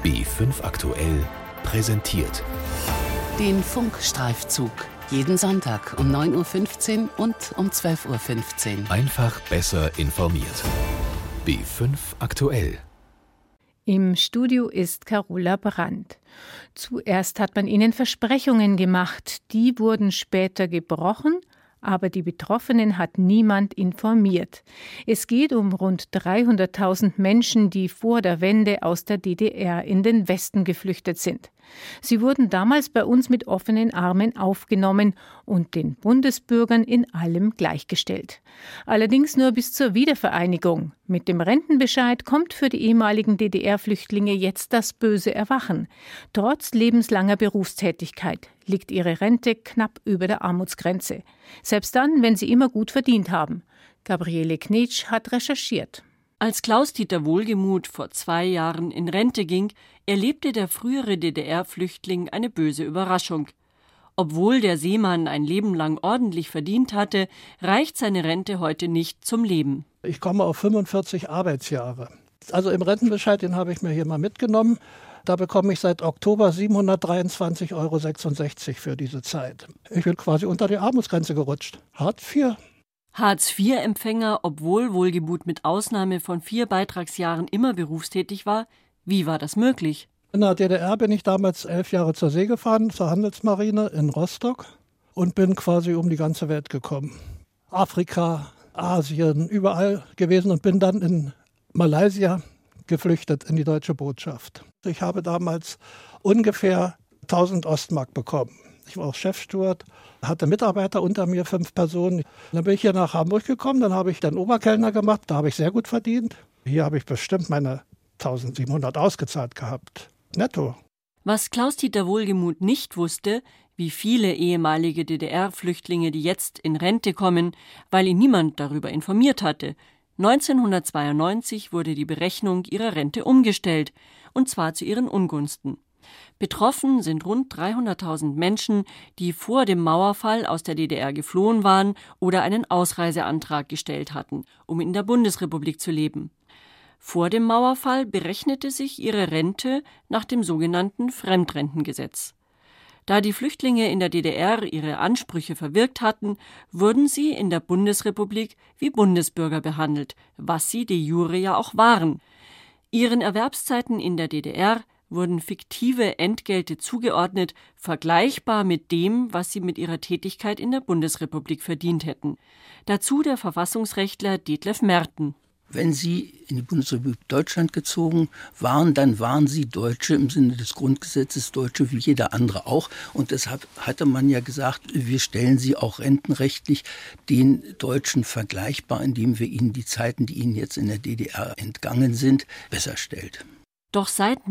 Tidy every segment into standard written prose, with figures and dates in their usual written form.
B5 aktuell präsentiert. Den Funkstreifzug. Jeden Sonntag um 9.15 Uhr und um 12.15 Uhr. Einfach besser informiert. B5 aktuell. Im Studio ist Carola Brandt. Zuerst hat man ihnen Versprechungen gemacht. Die wurden später gebrochen, aber die Betroffenen hat niemand informiert. Es geht um rund 300.000 Menschen, die vor der Wende aus der DDR in den Westen geflüchtet sind. Sie wurden damals bei uns mit offenen Armen aufgenommen und den Bundesbürgern in allem gleichgestellt. Allerdings nur bis zur Wiedervereinigung. Mit dem Rentenbescheid kommt für die ehemaligen DDR-Flüchtlinge jetzt das böse Erwachen. Trotz lebenslanger Berufstätigkeit liegt ihre Rente knapp über der Armutsgrenze. Selbst dann, wenn sie immer gut verdient haben. Gabriele Knetsch hat recherchiert. Als Klaus-Dieter Wohlgemuth vor 2 Jahren in Rente ging, erlebte der frühere DDR-Flüchtling eine böse Überraschung. Obwohl der Seemann ein Leben lang ordentlich verdient hatte, reicht seine Rente heute nicht zum Leben. Ich komme auf 45 Arbeitsjahre. Also im Rentenbescheid, den habe ich mir hier mal mitgenommen. Da bekomme ich seit Oktober 723,66 € für diese Zeit. Ich bin quasi unter die Armutsgrenze gerutscht. Hartz IV. Hartz-IV-Empfänger, obwohl Wohlgemuth mit Ausnahme von 4 Beitragsjahren immer berufstätig war. Wie war das möglich? In der DDR bin ich damals 11 Jahre zur See gefahren, zur Handelsmarine in Rostock und bin quasi um die ganze Welt gekommen. Afrika, Asien, überall gewesen und bin dann in Malaysia geflüchtet in die deutsche Botschaft. Ich habe damals ungefähr 1000 Ostmark bekommen. Ich war auch Chefsteward, hatte Mitarbeiter unter mir, 5 Personen. Dann bin ich hier nach Hamburg gekommen, dann habe ich den Oberkellner gemacht, da habe ich sehr gut verdient. Hier habe ich bestimmt meine 1700 ausgezahlt gehabt, netto. Was Klaus-Dieter Wohlgemuth nicht wusste, wie viele ehemalige DDR-Flüchtlinge, die jetzt in Rente kommen, weil ihn niemand darüber informiert hatte. 1992 wurde die Berechnung ihrer Rente umgestellt, und zwar zu ihren Ungunsten. Betroffen sind rund 300.000 Menschen, die vor dem Mauerfall aus der DDR geflohen waren oder einen Ausreiseantrag gestellt hatten, um in der Bundesrepublik zu leben. Vor dem Mauerfall berechnete sich ihre Rente nach dem sogenannten Fremdrentengesetz. Da die Flüchtlinge in der DDR ihre Ansprüche verwirkt hatten, wurden sie in der Bundesrepublik wie Bundesbürger behandelt, was sie de jure ja auch waren. Ihren Erwerbszeiten in der DDR wurden fiktive Entgelte zugeordnet, vergleichbar mit dem, was sie mit ihrer Tätigkeit in der Bundesrepublik verdient hätten. Dazu der Verfassungsrechtler Detlef Merten. Wenn Sie in die Bundesrepublik Deutschland gezogen waren, dann waren Sie Deutsche im Sinne des Grundgesetzes, Deutsche wie jeder andere auch. Und deshalb hatte man ja gesagt, wir stellen Sie auch rentenrechtlich den Deutschen vergleichbar, indem wir Ihnen die Zeiten, die Ihnen jetzt in der DDR entgangen sind, besser stellt. Doch seit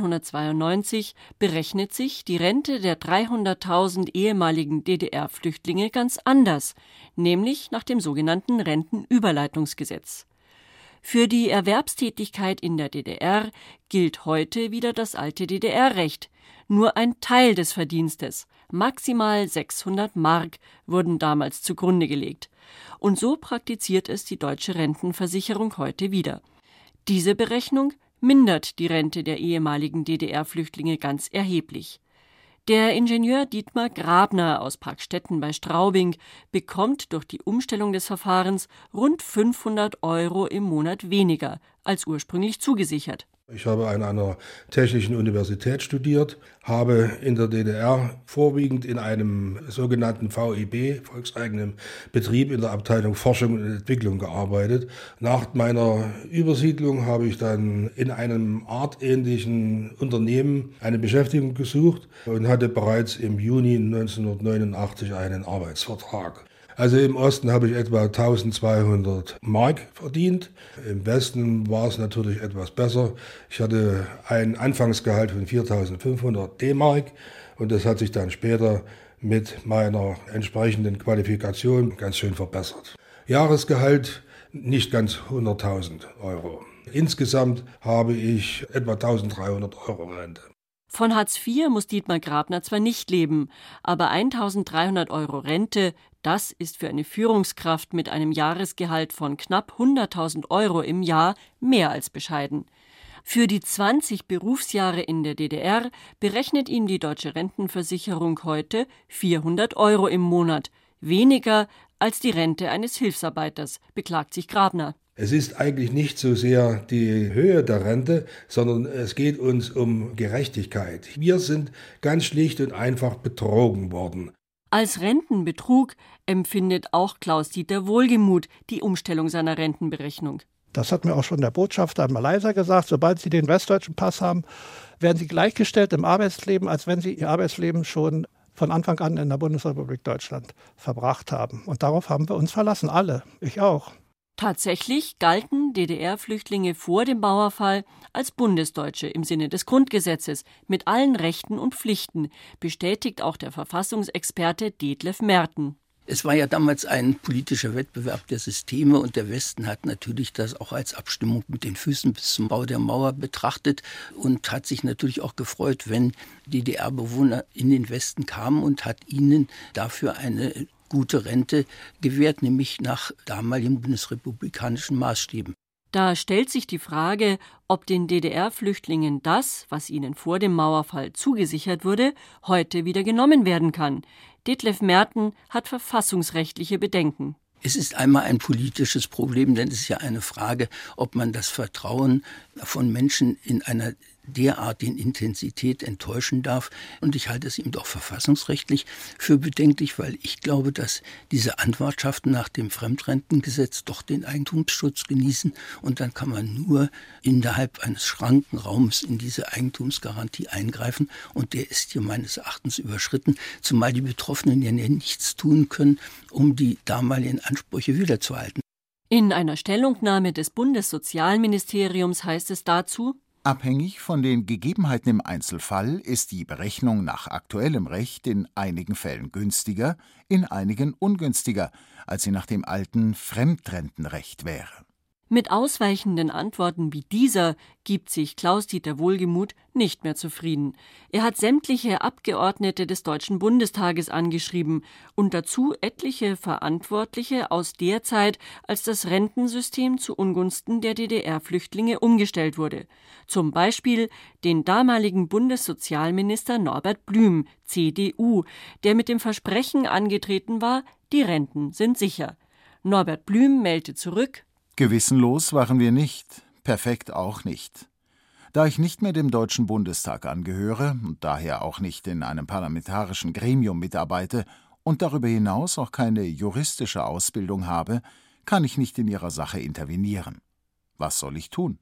1992 berechnet sich die Rente der 300.000 ehemaligen DDR-Flüchtlinge ganz anders, nämlich nach dem sogenannten Rentenüberleitungsgesetz. Für die Erwerbstätigkeit in der DDR gilt heute wieder das alte DDR-Recht. Nur ein Teil des Verdienstes, maximal 600 Mark, wurden damals zugrunde gelegt. Und so praktiziert es die deutsche Rentenversicherung heute wieder. Diese Berechnung mindert die Rente der ehemaligen DDR-Flüchtlinge ganz erheblich. Der Ingenieur Dietmar Grabner aus Parkstetten bei Straubing bekommt durch die Umstellung des Verfahrens rund 500 € im Monat weniger als ursprünglich zugesichert. Ich habe an einer technischen Universität studiert, habe in der DDR vorwiegend in einem sogenannten VEB, volkseigenen Betrieb, in der Abteilung Forschung und Entwicklung gearbeitet. Nach meiner Übersiedlung habe ich dann in einem artähnlichen Unternehmen eine Beschäftigung gesucht und hatte bereits im Juni 1989 einen Arbeitsvertrag. Also im Osten habe ich etwa 1200 Mark verdient. Im Westen war es natürlich etwas besser. Ich hatte ein Anfangsgehalt von 4.500 D-Mark und das hat sich dann später mit meiner entsprechenden Qualifikation ganz schön verbessert. Jahresgehalt nicht ganz 100.000 €. Insgesamt habe ich etwa 1.300 € Rente. Von Hartz IV muss Dietmar Grabner zwar nicht leben, aber 1.300 € Rente, das ist für eine Führungskraft mit einem Jahresgehalt von knapp 100.000 € im Jahr mehr als bescheiden. Für die 20 Berufsjahre in der DDR berechnet ihm die Deutsche Rentenversicherung heute 400 € im Monat, weniger als die Rente eines Hilfsarbeiters, beklagt sich Grabner. Es ist eigentlich nicht so sehr die Höhe der Rente, sondern es geht uns um Gerechtigkeit. Wir sind ganz schlicht und einfach betrogen worden. Als Rentenbetrug empfindet auch Klaus-Dieter Wohlgemuth die Umstellung seiner Rentenberechnung. Das hat mir auch schon der Botschafter in Malaysia gesagt. Sobald Sie den westdeutschen Pass haben, werden Sie gleichgestellt im Arbeitsleben, als wenn Sie Ihr Arbeitsleben schon von Anfang an in der Bundesrepublik Deutschland verbracht haben. Und darauf haben wir uns verlassen, alle, ich auch. Tatsächlich galten DDR-Flüchtlinge vor dem Mauerfall als Bundesdeutsche im Sinne des Grundgesetzes mit allen Rechten und Pflichten, bestätigt auch der Verfassungsexperte Detlef Merten. Es war ja damals ein politischer Wettbewerb der Systeme und der Westen hat natürlich das auch als Abstimmung mit den Füßen bis zum Bau der Mauer betrachtet und hat sich natürlich auch gefreut, wenn DDR-Bewohner in den Westen kamen und hat ihnen dafür eine gute Rente gewährt, nämlich nach damaligen bundesrepublikanischen Maßstäben. Da stellt sich die Frage, ob den DDR-Flüchtlingen das, was ihnen vor dem Mauerfall zugesichert wurde, heute wieder genommen werden kann. Detlef Merten hat verfassungsrechtliche Bedenken. Es ist einmal ein politisches Problem, denn es ist ja eine Frage, ob man das Vertrauen von Menschen in einer derartigen Intensität enttäuschen darf. Und ich halte es eben doch verfassungsrechtlich für bedenklich, weil ich glaube, dass diese Anwartschaften nach dem Fremdrentengesetz doch den Eigentumsschutz genießen. Und dann kann man nur innerhalb eines Schrankenraums in diese Eigentumsgarantie eingreifen. Und der ist hier meines Erachtens überschritten, zumal die Betroffenen ja nichts tun können, um die damaligen Ansprüche wiederzuhalten. In einer Stellungnahme des Bundessozialministeriums heißt es dazu: Abhängig von den Gegebenheiten im Einzelfall ist die Berechnung nach aktuellem Recht in einigen Fällen günstiger, in einigen ungünstiger, als sie nach dem alten Fremdrentenrecht wäre. Mit ausweichenden Antworten wie dieser gibt sich Klaus-Dieter Wohlgemuth nicht mehr zufrieden. Er hat sämtliche Abgeordnete des Deutschen Bundestages angeschrieben und dazu etliche Verantwortliche aus der Zeit, als das Rentensystem zu Ungunsten der DDR-Flüchtlinge umgestellt wurde. Zum Beispiel den damaligen Bundessozialminister Norbert Blüm, CDU, der mit dem Versprechen angetreten war, die Renten sind sicher. Norbert Blüm meldete zurück: Gewissenlos waren wir nicht, perfekt auch nicht. Da ich nicht mehr dem Deutschen Bundestag angehöre und daher auch nicht in einem parlamentarischen Gremium mitarbeite und darüber hinaus auch keine juristische Ausbildung habe, kann ich nicht in Ihrer Sache intervenieren. Was soll ich tun?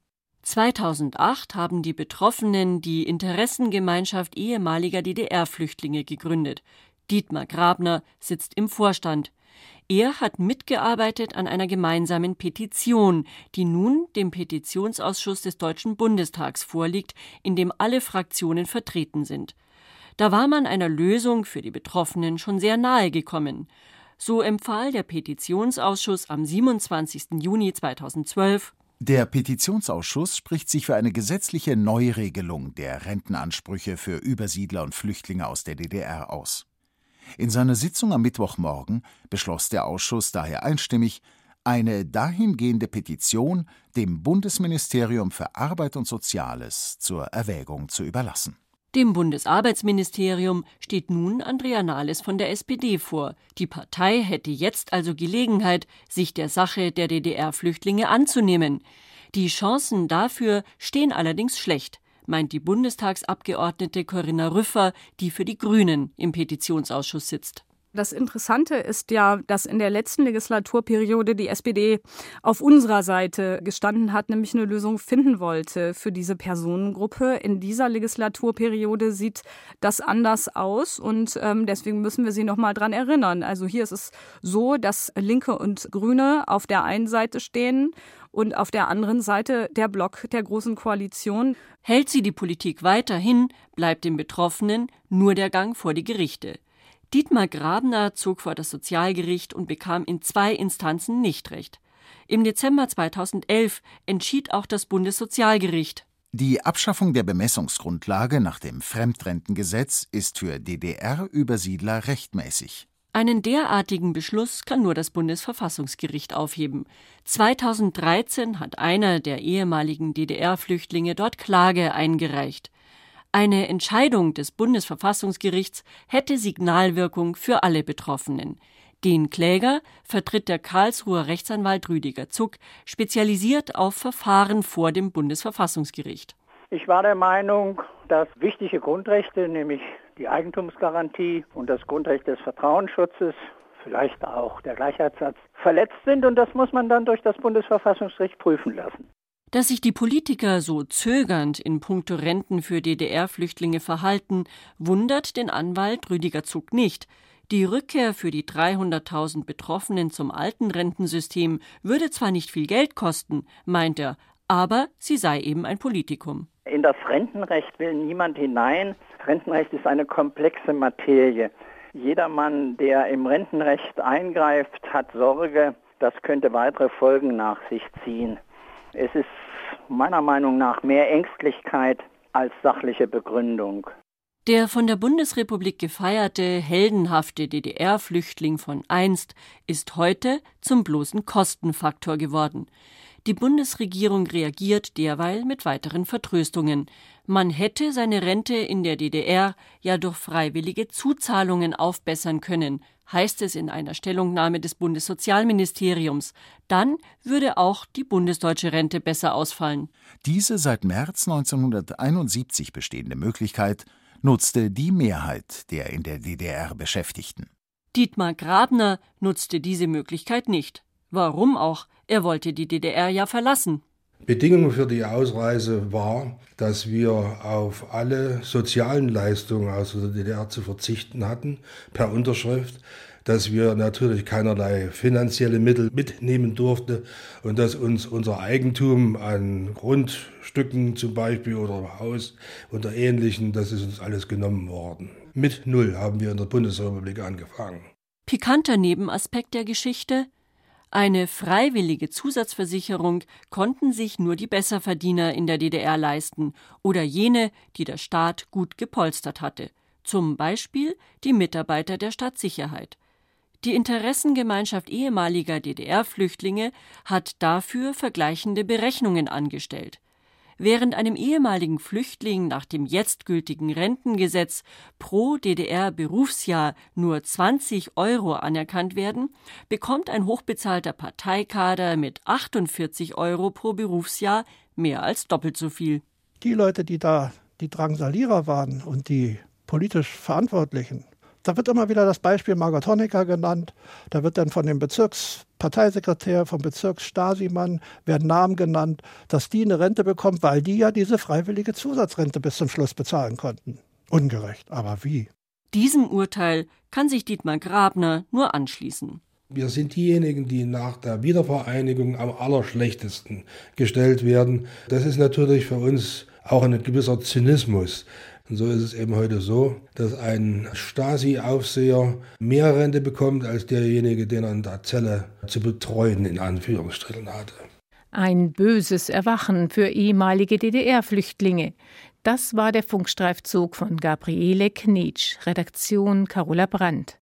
2008 haben die Betroffenen die Interessengemeinschaft ehemaliger DDR-Flüchtlinge gegründet. Dietmar Grabner sitzt im Vorstand. Er hat mitgearbeitet an einer gemeinsamen Petition, die nun dem Petitionsausschuss des Deutschen Bundestags vorliegt, in dem alle Fraktionen vertreten sind. Da war man einer Lösung für die Betroffenen schon sehr nahe gekommen. So empfahl der Petitionsausschuss am 27. Juni 2012: Der Petitionsausschuss spricht sich für eine gesetzliche Neuregelung der Rentenansprüche für Übersiedler und Flüchtlinge aus der DDR aus. In seiner Sitzung am Mittwochmorgen beschloss der Ausschuss daher einstimmig, eine dahingehende Petition dem Bundesministerium für Arbeit und Soziales zur Erwägung zu überlassen. Dem Bundesarbeitsministerium steht nun Andrea Nahles von der SPD vor. Die Partei hätte jetzt also Gelegenheit, sich der Sache der DDR-Flüchtlinge anzunehmen. Die Chancen dafür stehen allerdings schlecht, meint die Bundestagsabgeordnete Corinna Rüffer, die für die Grünen im Petitionsausschuss sitzt. Das Interessante ist ja, dass in der letzten Legislaturperiode die SPD auf unserer Seite gestanden hat, nämlich eine Lösung finden wollte für diese Personengruppe. In dieser Legislaturperiode sieht das anders aus und deswegen müssen wir Sie noch mal dran erinnern. Also hier ist es so, dass Linke und Grüne auf der einen Seite stehen und auf der anderen Seite der Block der Großen Koalition. Hält sie die Politik weiterhin, bleibt den Betroffenen nur der Gang vor die Gerichte. Dietmar Grabner zog vor das Sozialgericht und bekam in 2 Instanzen nicht recht. Im Dezember 2011 entschied auch das Bundessozialgericht: Die Abschaffung der Bemessungsgrundlage nach dem Fremdrentengesetz ist für DDR-Übersiedler rechtmäßig. Einen derartigen Beschluss kann nur das Bundesverfassungsgericht aufheben. 2013 hat einer der ehemaligen DDR-Flüchtlinge dort Klage eingereicht. Eine Entscheidung des Bundesverfassungsgerichts hätte Signalwirkung für alle Betroffenen. Den Kläger vertritt der Karlsruher Rechtsanwalt Rüdiger Zuck, spezialisiert auf Verfahren vor dem Bundesverfassungsgericht. Ich war der Meinung, dass wichtige Grundrechte, nämlich die Eigentumsgarantie und das Grundrecht des Vertrauensschutzes, vielleicht auch der Gleichheitssatz, verletzt sind, und das muss man dann durch das Bundesverfassungsgericht prüfen lassen. Dass sich die Politiker so zögernd in puncto Renten für DDR-Flüchtlinge verhalten, wundert den Anwalt Rüdiger Zuck nicht. Die Rückkehr für die 300.000 Betroffenen zum alten Rentensystem würde zwar nicht viel Geld kosten, meint er, aber sie sei eben ein Politikum. In das Rentenrecht will niemand hinein. Rentenrecht ist eine komplexe Materie. Jedermann, der im Rentenrecht eingreift, hat Sorge, das könnte weitere Folgen nach sich ziehen. Es ist meiner Meinung nach mehr Ängstlichkeit als sachliche Begründung. Der von der Bundesrepublik gefeierte, heldenhafte DDR-Flüchtling von einst ist heute zum bloßen Kostenfaktor geworden. Die Bundesregierung reagiert derweil mit weiteren Vertröstungen. Man hätte seine Rente in der DDR ja durch freiwillige Zuzahlungen aufbessern können, heißt es in einer Stellungnahme des Bundessozialministeriums. Dann würde auch die bundesdeutsche Rente besser ausfallen. Diese seit März 1971 bestehende Möglichkeit nutzte die Mehrheit der in der DDR Beschäftigten. Dietmar Grabner nutzte diese Möglichkeit nicht. Warum auch? Er wollte die DDR ja verlassen. Bedingung für die Ausreise war, dass wir auf alle sozialen Leistungen aus der DDR zu verzichten hatten, per Unterschrift, dass wir natürlich keinerlei finanzielle Mittel mitnehmen durften und dass uns unser Eigentum an Grundstücken zum Beispiel oder Haus oder Ähnlichem, das ist uns alles genommen worden. Mit null haben wir in der Bundesrepublik angefangen. Pikanter Nebenaspekt der Geschichte: Eine freiwillige Zusatzversicherung konnten sich nur die Besserverdiener in der DDR leisten oder jene, die der Staat gut gepolstert hatte. Zum Beispiel die Mitarbeiter der Stadtsicherheit. Die Interessengemeinschaft ehemaliger DDR-Flüchtlinge hat dafür vergleichende Berechnungen angestellt. Während einem ehemaligen Flüchtling nach dem jetzt gültigen Rentengesetz pro DDR-Berufsjahr nur 20 € anerkannt werden, bekommt ein hochbezahlter Parteikader mit 48 € pro Berufsjahr mehr als doppelt so viel. Die Leute, die da die Drangsalierer waren und die politisch Verantwortlichen, da wird immer wieder das Beispiel Margot Honecker genannt. Da wird dann von dem Bezirksparteisekretär, vom Bezirks-Stasi-Mann, werden Namen genannt, dass die eine Rente bekommen, weil die ja diese freiwillige Zusatzrente bis zum Schluss bezahlen konnten. Ungerecht, aber wie? Diesem Urteil kann sich Dietmar Grabner nur anschließen. Wir sind diejenigen, die nach der Wiedervereinigung am allerschlechtesten gestellt werden. Das ist natürlich für uns auch ein gewisser Zynismus. Und so ist es eben heute so, dass ein Stasi-Aufseher mehr Rente bekommt, als derjenige, den er in der Zelle zu betreuen, in Anführungsstrichen hatte. Ein böses Erwachen für ehemalige DDR-Flüchtlinge. Das war der Funkstreifzug von Gabriele Knitsch, Redaktion Carola Brandt.